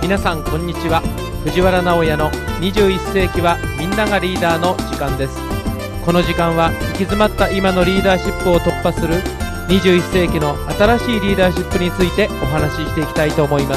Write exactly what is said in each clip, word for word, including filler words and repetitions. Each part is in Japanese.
皆さんこんにちは。藤原直哉のにじゅういっ世紀はみんながリーダーの時間です。この時間は行き詰まった今のリーダーシップを突破するにじゅういっ世紀の新しいリーダーシップについてお話ししていきたいと思います。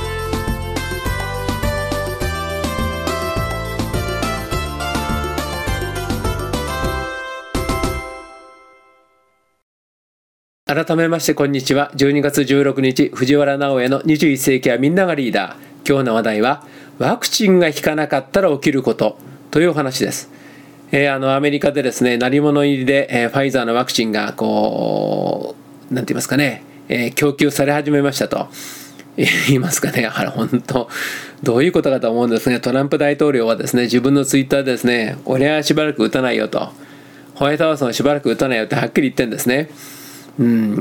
改めましてこんにちは。じゅうにがつじゅうろくにち、藤原直哉のにじゅういっ世紀はみんながリーダー。今日の話題はワクチンが効かなかったら起きることというお話です。えー、あのアメリカでですね、鳴り物入りで、えー、ファイザーのワクチンがこうなんて言いますかね、えー、供給され始めましたと言いますかね。あれ本当どういうことかと思うんですね。トランプ大統領はですね、自分のツイッターでですね、俺はしばらく打たないよと、ホワイトハウスもしばらく打たないよってはっきり言ってるんですね。うん、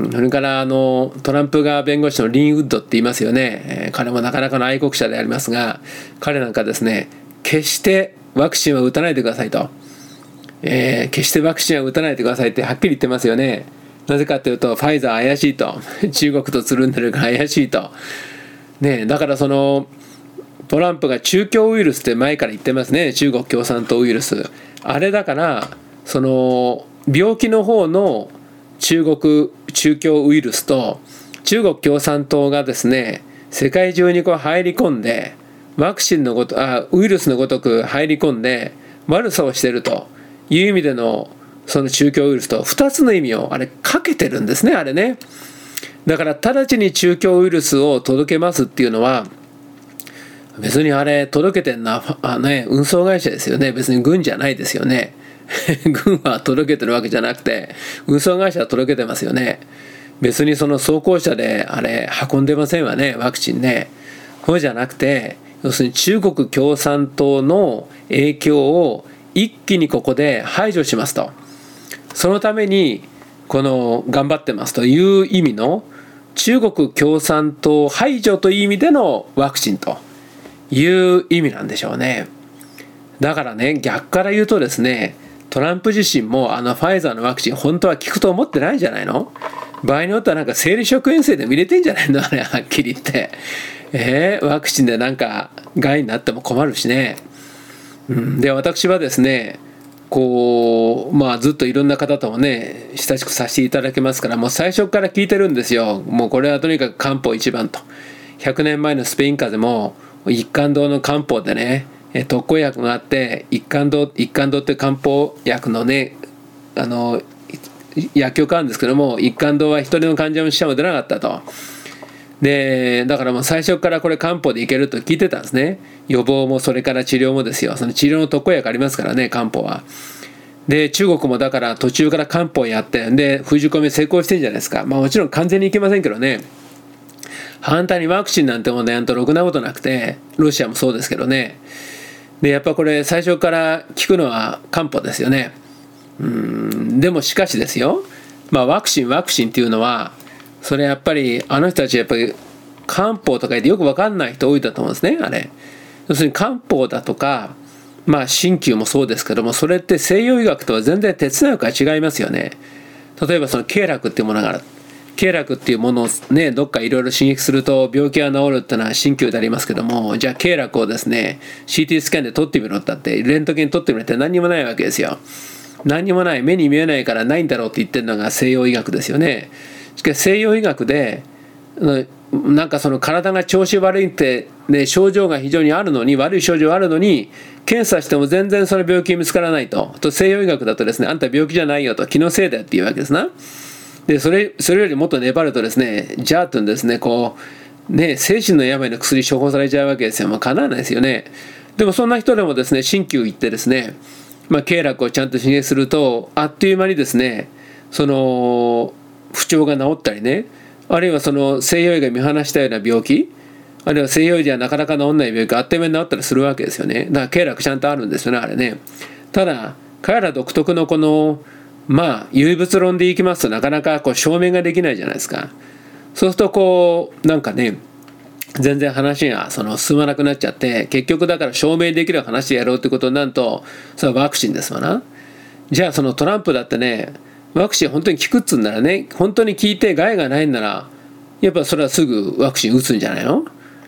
それからあのトランプ側弁護士のリン・ウッドって言いますよね、えー、彼もなかなかの愛国者でありますが、彼なんかですね、決してワクチンは打たないでくださいと、えー、決してワクチンは打たないでくださいってはっきり言ってますよね。なぜかというとファイザー怪しいと、中国とつるんでるから怪しいと、ね、だからそのトランプが中共ウイルスって前から言ってますね。中国共産党ウイルス、あれだからその病気の方の中国中共ウイルスと中国共産党がですね、世界中にこう入り込んでワクチンのごとあウイルスのごとく入り込んで悪さをしているという意味でのその中共ウイルスとふたつの意味をあれかけてるんですね、あれね。だから直ちに中共ウイルスを届けますっていうのは、別にあれ届けてるのはあ、ね、運送会社ですよね。別に軍じゃないですよね。軍は届けてるわけじゃなくて運送会社は届けてますよね。別にその装甲車であれ運んでませんわね、ワクチンね。そうじゃなくて、要するに中国共産党の影響を一気にここで排除しますと、そのためにこの頑張ってますという意味の中国共産党排除という意味でのワクチンという意味なんでしょうね。だからね、逆から言うとですね、トランプ自身もあのファイザーのワクチン本当は効くと思ってないんじゃないの。場合によってはなんか生理食塩水でも入れてんじゃないのあれ、はっきり言って。えー、ワクチンでなんか害になっても困るしね。うん、で私はですね、こうまあずっといろんな方ともね親しくさせていただけますから、もう最初から聞いてるんですよ。もうこれはとにかく漢方一番と。ひゃくねんまえのスペイン風邪も一貫堂の漢方でね、特効薬があって、一貫堂一貫堂って漢方薬のねあの薬局あるんですけども、一貫堂は一人の患者の死者も出なかったと。でだからもう最初からこれ漢方でいけると聞いてたんですね。予防もそれから治療もですよ。その治療の特効薬ありますからね、漢方は。で中国もだから途中から漢方やってで封じ込め成功してるんじゃないですか。まあもちろん完全にいけませんけどね。反対にワクチンなんてもね、あんとろくなことなくて、ロシアもそうですけどね。でやっぱこれ最初から効くのは漢方ですよね。うーんでもしかしですよ、まあワクチンワクチンっていうのはそれやっぱりあの人たちやっぱり漢方とか言ってよく分かんない人多いだと思うんですね。あれ要するに漢方だとかまあ鍼灸もそうですけども、それって西洋医学とは全然哲学が違いますよね。例えばその経絡っていうものがある。経絡っていうものをね、どっかいろいろ刺激すると病気が治るっていうのは鍼灸でありますけども、じゃあ経絡をですね シーティー スキャンで撮ってみろったってレントゲン撮ってみろって何にもないわけですよ。何にもない、目に見えないからないんだろうって言ってるのが西洋医学ですよね。しかし西洋医学でなんかその体が調子悪いって、ね、症状が非常にあるのに、悪い症状あるのに検査しても全然その病気見つからないと。と西洋医学だとですね、あんた病気じゃないよと、気のせいだよっていうわけですな。でそれそれよりもっと粘るとですね、じゃあとですね、こうね、精神の病の薬処方されちゃうわけですよ。もうかなわないですよね。でもそんな人でもですね、鍼灸行ってですね、まあ、経絡をちゃんと刺激するとあっという間にですね、その不調が治ったりね、あるいはその西洋医が見放したような病気、あるいは西洋医ではなかなか治んない病気があっという間に治ったりするわけですよね。だから経絡ちゃんとあるんですよね、あれね。ただ彼ら独特のこのまあ唯物論でいきますとなかなかこう証明ができないじゃないですか。そうするとこうなんかね、全然話がその進まなくなっちゃって、結局だから証明できる話でやろうってことになると、それはワクチンですわな。じゃあそのトランプだってね、ワクチン本当に効くっつうんならね、本当に効いて害がないんならやっぱそれはすぐワクチン打つんじゃないの。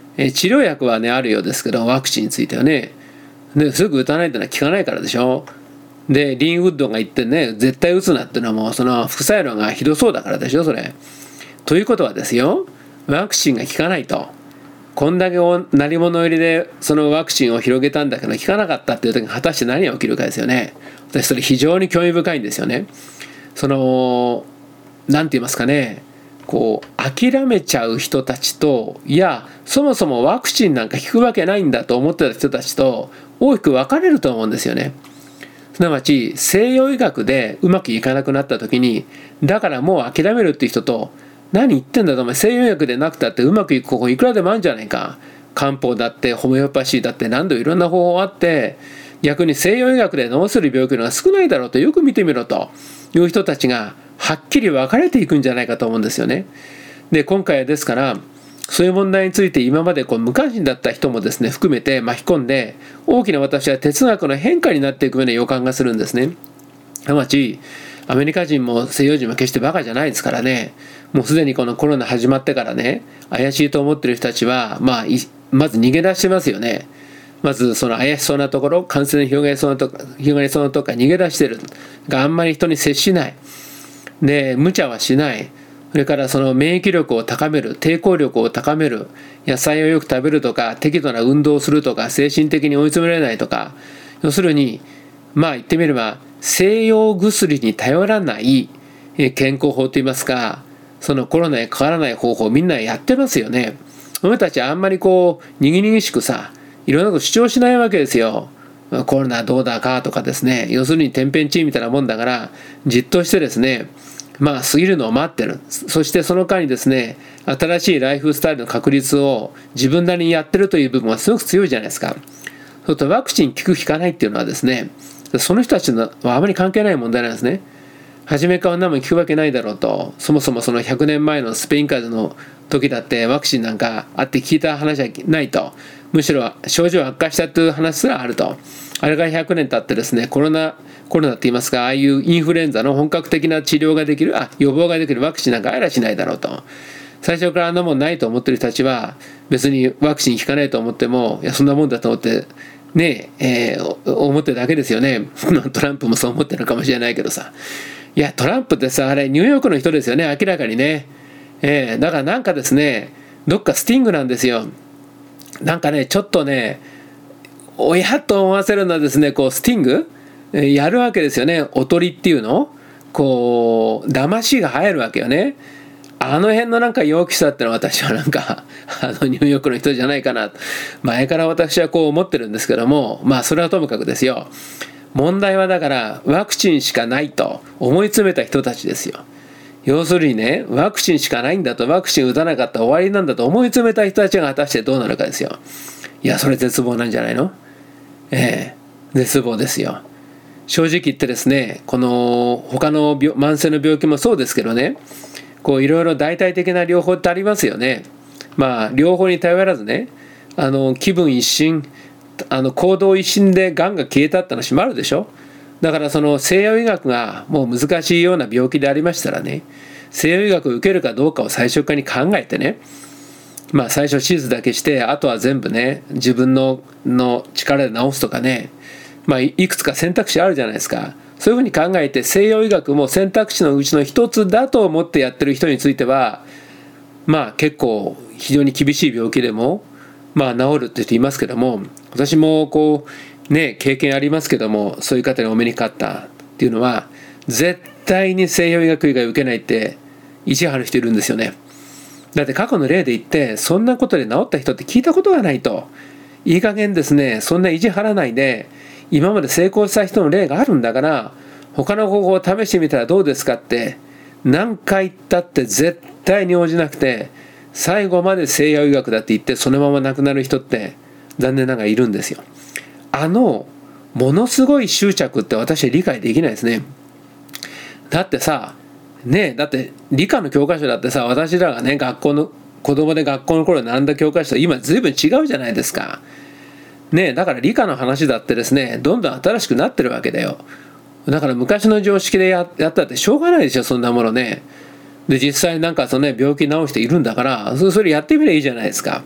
え治療薬はねあるようですけど、ワクチンについてはね、ですぐ打たないってのは効かないからでしょ。でリン・ウッドが言ってね、絶対打つなっていうのはもうその副作用がひどそうだからでしょ、それ。ということはですよ、ワクチンが効かないと、こんだけ鳴り物入りでそのワクチンを広げたんだけど効かなかったっていう時に果たして何が起きるかですよね。私それ非常に興味深いんですよね。その何て言いますかね、こう諦めちゃう人たちと、いやそもそもワクチンなんか効くわけないんだと思ってた人たちと大きく分かれると思うんですよね。すなわち西洋医学でうまくいかなくなった時に、だからもう諦めるっていう人と、何言ってんだとお前、西洋医学でなくたってうまくいく方法いくらでもあるんじゃないか、漢方だってホメオパシーだって何度いろんな方法あって、逆に西洋医学で治せる病気のが少ないだろうと、よく見てみろという人たちがはっきり分かれていくんじゃないかと思うんですよね。で今回はですからそういう問題について今までこう無関心だった人もですね含めて巻き込んで、大きな私は哲学の変化になっていくような予感がするんですね。すなわちアメリカ人も西洋人も決してバカじゃないですからね。もうすでにこのコロナ始まってからね、怪しいと思ってる人たちは、まあ、まず逃げ出してますよね。まずその怪しそうなところ、感染広がりそうなとこ広がりそうなとこから逃げ出してるが、あんまり人に接しない、で無茶はしない、それからその免疫力を高める、抵抗力を高める、野菜をよく食べるとか、適度な運動をするとか、精神的に追い詰められないとか、要するにまあ言ってみれば西洋薬に頼らない健康法といいますか、そのコロナにかからない方法をみんなやってますよね。俺たちあんまりこうにぎにぎしくさ、いろんなこと主張しないわけですよ。コロナどうだかとかですね、要するに天変地異みたいなもんだから、じっとしてですね、まあ過ぎるのを待ってる。そしてその間にですね、新しいライフスタイルの確立を自分なりにやってるという部分はすごく強いじゃないですか。そうするとワクチン効く効かないっていうのはですね、その人たちのはあまり関係ない問題なんですね。初めから何も効くわけないだろうと、そもそもそのひゃくねんまえのスペイン風邪の時だってワクチンなんかあって聞いた話はないと、むしろ症状悪化したという話すらあると。あれがひゃくねん経ってですね、コロナコロナって言いますか、ああいうインフルエンザの本格的な治療ができる、あ予防ができるワクチンなんかありゃしないだろうと。最初からあんなもんないと思ってる人たちは、別にワクチン効かないと思っても、いやそんなもんだと思ってねえ、えー、思ってるだけですよね。トランプもそう思ってるかもしれないけどさ、いやトランプってさ、あれニューヨークの人ですよね、明らかにね。えー、だからなんかですね、どっかスティングなんですよ。なんかね、ちょっとね、おやと思わせるのはですね、こうスティング、えー、やるわけですよね。おとりっていうの、こう騙しが入るわけよね。あの辺のなんか陽気さってのは私はなんかあのニューヨークの人じゃないかな、前から私はこう思ってるんですけども、まあそれはともかくですよ。問題はだからワクチンしかないと思い詰めた人たちですよ。要するにね、ワクチンしかないんだと、ワクチン打たなかったら終わりなんだと思い詰めた人たちが果たしてどうなるかですよ。いやそれ絶望なんじゃないの。ええ絶望ですよ。正直言ってですね、この他の病慢性の病気もそうですけどね、こういろいろ代替的な療法ってありますよね。まあ療法に頼らずね、あの気分一新、あの行動一新でがんが消えたって話もあるでしょ。だからその西洋医学がもう難しいような病気でありましたらね、西洋医学を受けるかどうかを最初からに考えてね、まあ最初手術だけして、あとは全部ね自分のの力で治すとかね、まあいくつか選択肢あるじゃないですか。そういうふうに考えて西洋医学も選択肢のうちの一つだと思ってやってる人については、まあ結構非常に厳しい病気でもまあ治るって言っていますけども、私もこうね経験ありますけども、そういう方にお目にかかったっていうのは、絶対に西洋医学以外受けないって意地張る人いるんですよね。だって過去の例で言って、そんなことで治った人って聞いたことがないと。いい加減ですね、そんな意地張らないで、今まで成功した人の例があるんだから、他の方法を試してみたらどうですかって何回言ったって絶対に応じなくて、最後まで西洋医学だって言ってそのまま亡くなる人って残念ながらいるんですよ。あのものすごい執着って私は理解できないですね。だってさねえ、だって理科の教科書だってさ、私らがね学校の子供で学校の頃学んだ教科書と今随分違うじゃないですか。ねえ、だから理科の話だってですね、どんどん新しくなってるわけだよ。だから昔の常識で や, やったってしょうがないでしょ、そんなものね。で実際なんかそのね病気治しているんだから、それやってみればいいじゃないですか。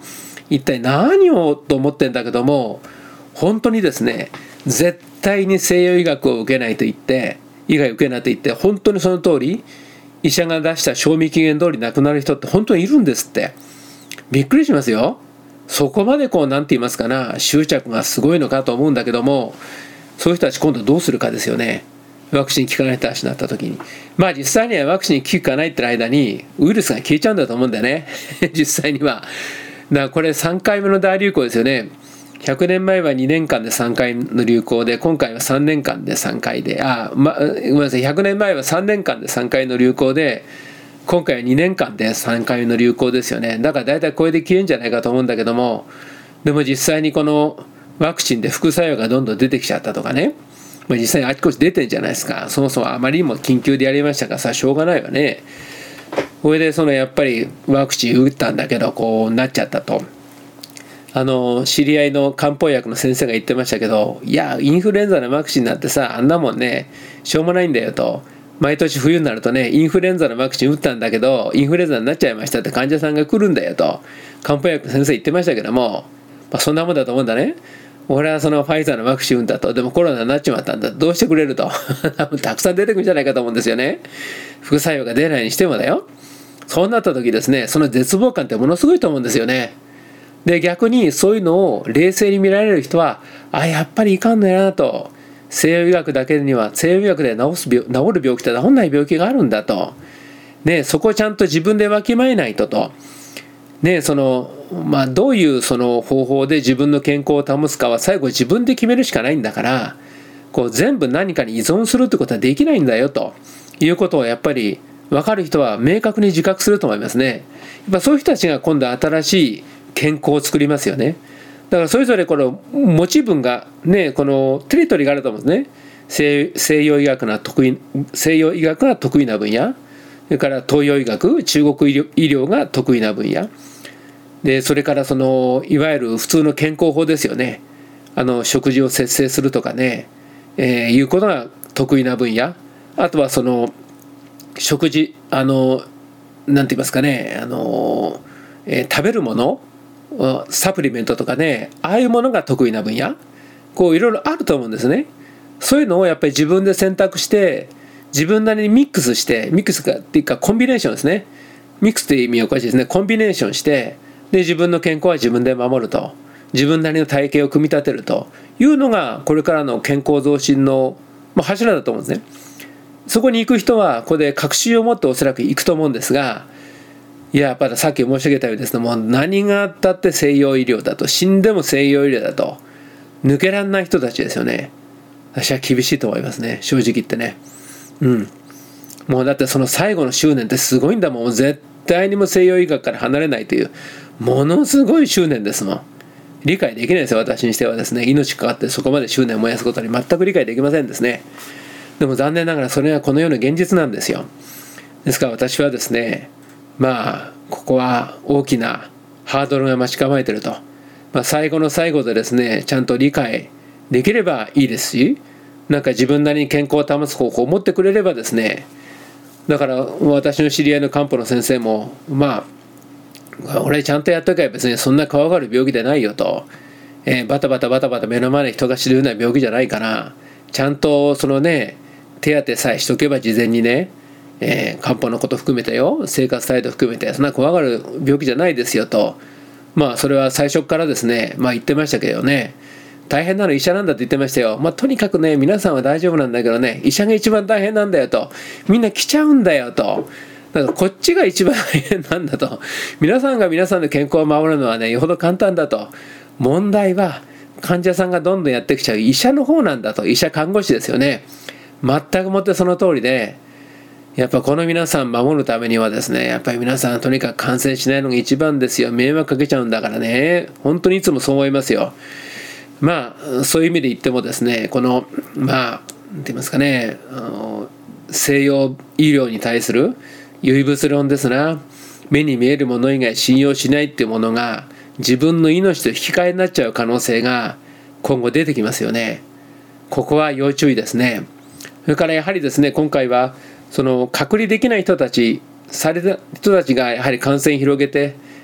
一体何をと思ってんだけども、本当にですね、絶対に西洋医学を受けないと言って医学を受けないと言って本当にその通り医者が出した賞味期限通り亡くなる人って本当にいるんですって。びっくりしますよ。そこまでこうなんて言いますかな、執着がすごいのかと思うんだけども、そういう人たち今度どうするかですよね。ワクチン効かない人たちになった時に、まあ実際にはワクチン効かないって間にウイルスが消えちゃうんだと思うんだよね実際には。だからこれさんかいめの大流行ですよね。ひゃくねんまえはにねんかんでさんかいの流行で、今回はさんねんかんでさんかいで、あ、ま、ごめんなさい、ひゃくねんまえはさんねんかんでさんかいの流行で、今回はにねんかんでさんかいの流行ですよね。だから大体これで消えんじゃないかと思うんだけども、でも実際にこのワクチンで副作用がどんどん出てきちゃったとかね、まあ、実際にあちこち出てんじゃないですか。そもそもあまりにも緊急でやりましたからさ、しょうがないわね。これでそのやっぱりワクチン打ったんだけどこうなっちゃったと。あの知り合いの漢方薬の先生が言ってましたけど、いやインフルエンザのワクチンなんてさ、あんなもんねしょうもないんだよと。毎年冬になるとね、インフルエンザのワクチン打ったんだけどインフルエンザになっちゃいましたって患者さんが来るんだよと漢方薬の先生言ってましたけども、まあ、そんなもんだと思うんだね。俺はそのファイザーのワクチン打ったと、でもコロナになっちまったんだ、どうしてくれると多分たくさん出てくるんじゃないかと思うんですよね。副作用が出ないにしてもだよ。そうなった時ですね、その絶望感ってものすごいと思うんですよね。で逆にそういうのを冷静に見られる人は、あやっぱりいかんのやなと、西洋医学だけには西洋医学で治す病治る病気って治んない病気があるんだと、ね、そこをちゃんと自分でわきまえないとと、ね、そのまあ、どういうその方法で自分の健康を保つかは最後自分で決めるしかないんだから、こう全部何かに依存するってことはできないんだよということをやっぱり分かる人は明確に自覚すると思いますね。やっぱそういう人たちが今度は新しい健康を作りますよね。だからそれぞれこの持ち分がね、このテリトリーがあると思うんですね。西、西洋医学が得意、西洋医学が得意な分野、それから東洋医学、中国医療、医療が得意な分野で、それからそのいわゆる普通の健康法ですよね。あの食事を節制するとかね、えー、いうことが得意な分野。あとはその食事、あのなんて言いますかね、あの、えー、食べるもの、サプリメントとかね、ああいうものが得意な分野、こういろいろあると思うんですね。そういうのをやっぱり自分で選択して自分なりにミックスして、ミックスかっていうかコンビネーションですね。ミックスっていう意味はおかしいですね。コンビネーションしてで自分の健康は自分で守ると、自分なりの体型を組み立てるというのがこれからの健康増進の、まあ、柱だと思うんですね。そこに行く人はここで確信を持っておそらく行くと思うんですが、いややっぱりさっき申し上げたようにですね、もう何があったって西洋医療だと、死んでも西洋医療だと抜けられない人たちですよね。私は厳しいと思いますね、正直言ってね。うんもうだってその最後の執念ってすごいんだもん。絶対にも西洋医学から離れないというものすごい執念ですもん。理解できないですよ、私にしてはですね。命かかってそこまで執念を燃やすことに全く理解できませんですね。でも残念ながらそれはこの世の現実なんですよ。ですから私はですね、まあここは大きなハードルが待ち構えていると、まあ、最後の最後でですねちゃんと理解できればいいですし、なんか自分なりに健康を保つ方法を持ってくれればですね、だから私の知り合いの漢方の先生も、まあ俺ちゃんとやっとけば別にそんな怖がる病気でないよと、えー、バタバタバタバタ目の前で人が死ぬような病気じゃないから、ちゃんとそのね手当てさえしとけば事前にね、えー、漢方のこと含めてよ、生活態度含めてそんな怖がる病気じゃないですよと、まあそれは最初からですね、まあ言ってましたけどね、大変なの医者なんだって言ってましたよ。まあとにかくね皆さんは大丈夫なんだけどね、医者が一番大変なんだよと、みんな来ちゃうんだよと、だからこっちが一番大変なんだと、皆さんが皆さんの健康を守るのはねよほど簡単だと、問題は患者さんがどんどんやってきちゃう医者の方なんだと、医者看護師ですよね。全くもってその通りで、やっぱこの皆さん守るためにはですね、やっぱり皆さんとにかく感染しないのが一番ですよ。迷惑かけちゃうんだからね、本当にいつもそう思いますよ。まあそういう意味で言ってもですね、このまあ何て言いますかね、あの西洋医療に対する唯物論ですな、目に見えるもの以外信用しないっていうものが自分の命と引き換えになっちゃう可能性が今後出てきますよね。ここは要注意ですね。それからやはりですね、今回はその隔離できない人たちされた人たちがやはり感染広げて、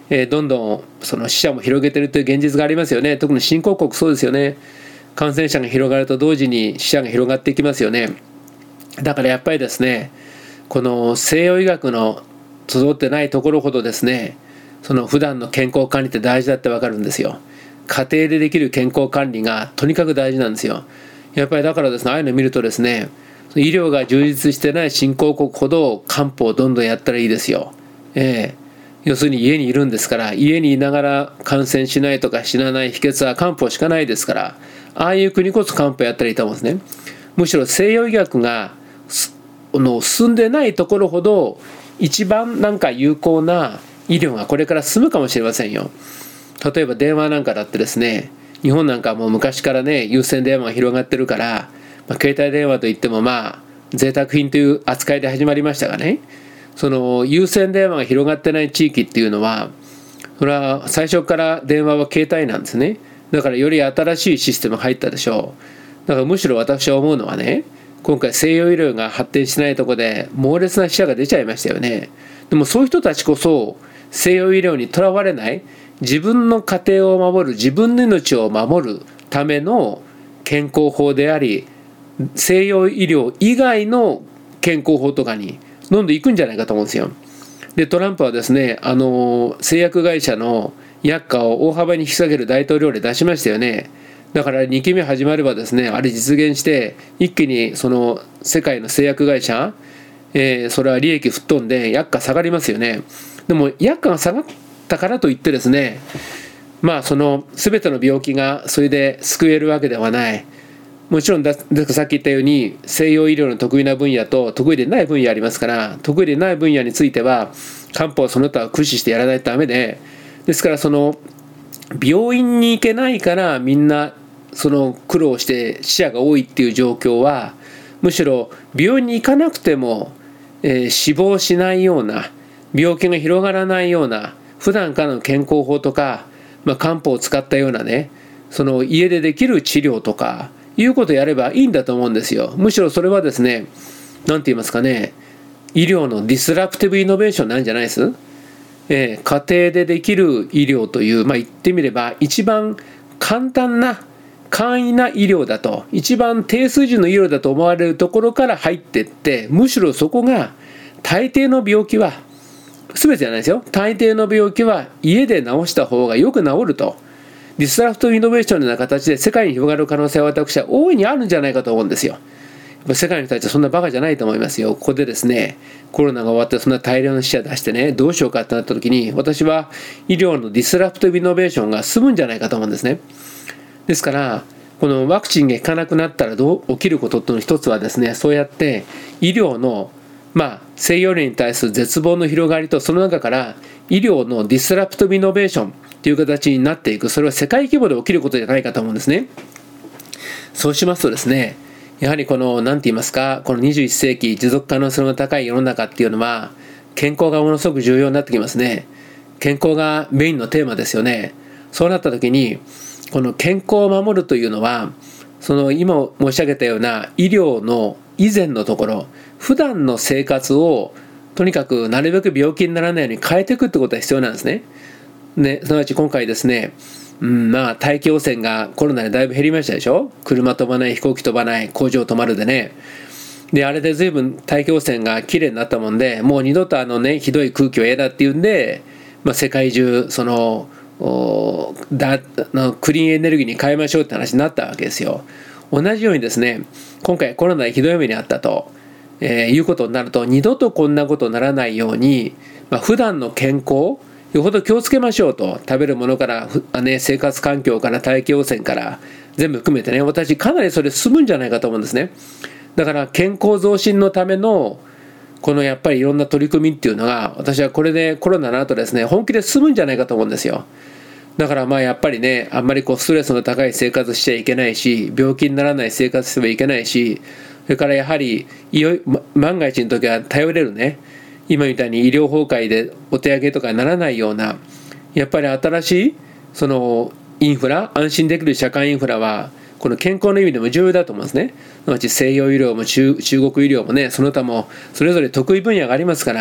えー、どんどんその死者も広げているという現実がありますよね。特に新興国そうですよね。感染者が広がると同時に死者が広がっていきますよね。だからやっぱりですね、この西洋医学の整ってないところほどですね、その普段の健康管理って大事だってわかるんですよ。家庭でできる健康管理がとにかく大事なんですよ。やっぱりだからですね、ああいうのを見るとですね、医療が充実してない新興国ほど漢方をどんどんやったらいいですよ。ええ要するに家にいるんですから、家にいながら感染しないとか死なない秘訣は漢方しかないですから、ああいう国こそ漢方やったらいいと思うんですね。むしろ西洋医学がの進んでないところほど一番なんか有効な医療がこれから進むかもしれませんよ。例えば電話なんかだってですね、日本なんかもう昔からね有線電話が広がってるから、まあ、携帯電話といってもまあ贅沢品という扱いで始まりましたがね、その有線電話が広がってない地域っていうのは、それは最初から電話は携帯なんですね。だからより新しいシステムが入ったでしょう。だからむしろ私は思うのはね、今回西洋医療が発展しないところで猛烈な死者が出ちゃいましたよね。でもそういう人たちこそ西洋医療にとらわれない、自分の家庭を守る、自分の命を守るための健康法であり、西洋医療以外の健康法とかにどんどん行くんじゃないかと思うんですよ。でトランプはですね、あの製薬会社の薬価を大幅に引き下げる大統領令出しましたよね。だからにきめ始まればですね、あれ実現して一気にその世界の製薬会社、えー、それは利益吹っ飛んで薬価下がりますよね。でも薬価が下がったからといってですね、まあその全ての病気がそれで救えるわけではない。もちろんださっき言ったように西洋医療の得意な分野と得意でない分野ありますから、得意でない分野については漢方その他を駆使してやらないとダメで、ですからその病院に行けないからみんなその苦労して死者が多いっていう状況は、むしろ病院に行かなくても、えー、死亡しないような、病気が広がらないような普段からの健康法とか、まあ、漢方を使ったようなね、その家でできる治療とかいうことをやればいいんだと思うんですよ。むしろそれはですね、なんて言いますかね、医療のディスラプティブイノベーションなんじゃないです、えー、家庭でできる医療という、まあ、言ってみれば一番簡単な簡易な医療だと、一番低水準の医療だと思われるところから入っていって、むしろそこが大抵の病気は、全てじゃないですよ、大抵の病気は家で治した方がよく治ると、ディスラプティブイノベーションのような形で世界に広がる可能性は私は大いにあるんじゃないかと思うんですよ。世界の人たちはそんなバカじゃないと思いますよ。ここでですね、コロナが終わってそんな大量の死者出してね、どうしようかってなった時に、私は医療のディスラプティブイノベーションが進むんじゃないかと思うんですね。ですからこのワクチンが効かなくなったらどう起きることっていうの一つはですね、そうやって医療のまあ西洋医療に対する絶望の広がりと、その中から医療のディスラプティブイノベーションという形になっていく、それは世界規模で起きることじゃないかと思うんですね。そうしますとですね、やはりこの何て言いますか、このにじゅういっ世紀持続可能性の高い世の中っていうのは健康がものすごく重要になってきますね。健康がメインのテーマですよね。そうなった時にこの健康を守るというのは、その今申し上げたような医療の以前のところ、普段の生活をとにかくなるべく病気にならないように変えていくってことが必要なんですね。で、すなわち今回ですね、うん、まあ大気汚染がコロナでだいぶ減りましたでしょ。車飛ばない、飛行機飛ばない、工場止まるでね。で、あれで随分大気汚染がきれいになったもんで、もう二度とあのね、ひどい空気は嫌だっていうんで、まあ、世界中そのだのクリーンエネルギーに変えましょうって話になったわけですよ。同じようにですね、今回コロナでひどい目にあったと、えー、いうことになると、二度とこんなことにならないように、まあ、普段の健康よほど気をつけましょうと。食べるものから、ね、生活環境から大気汚染から全部含めてね、私かなりそれ進むんじゃないかと思うんですね。だから健康増進のためのこのやっぱりいろんな取り組みっていうのが、私はこれでコロナの後ですね、本気で進むんじゃないかと思うんですよ。だからまあやっぱりね、あんまりこうストレスの高い生活しちゃいけないし、病気にならない生活してはいけないし、それからやはりいよい万が一の時は頼れるね、今みたいに医療崩壊でお手上げとかにならないような、やっぱり新しいそのインフラ、安心できる社会インフラはこの健康の意味でも重要だと思うんですね。すなわち西洋医療も 中, 中国医療もね、その他もそれぞれ得意分野がありますから、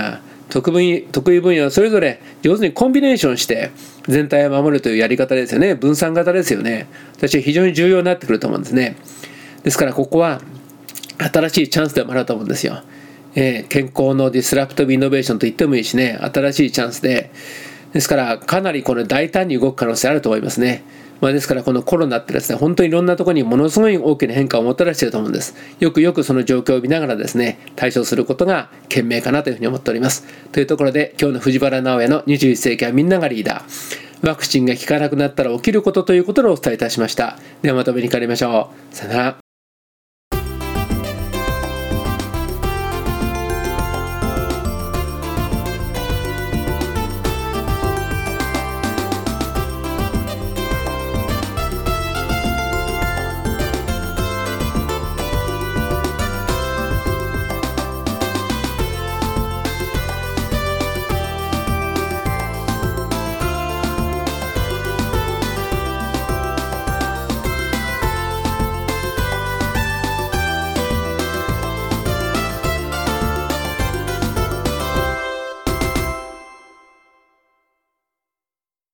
得意得意分野をそれぞれ上手にコンビネーションして全体を守るというやり方ですよね。分散型ですよね。私は非常に重要になってくると思うんですね。ですからここは新しいチャンスでもあると思うんですよ。えー、健康のディスラプティブイノベーションと言ってもいいしね、新しいチャンスで、ですからかなりこの大胆に動く可能性あると思いますね。まあ、ですからこのコロナってですね、本当にいろんなところにものすごい大きな変化をもたらしていると思うんです。よくよくその状況を見ながらですね、対処することが賢明かなというふうに思っております。というところで今日の藤原直哉のにじゅういっ世紀はみんながリーダー。ワクチンが効かなくなったら起きることということをお伝えいたしました。ではまとめに変わりましょう。さよなら。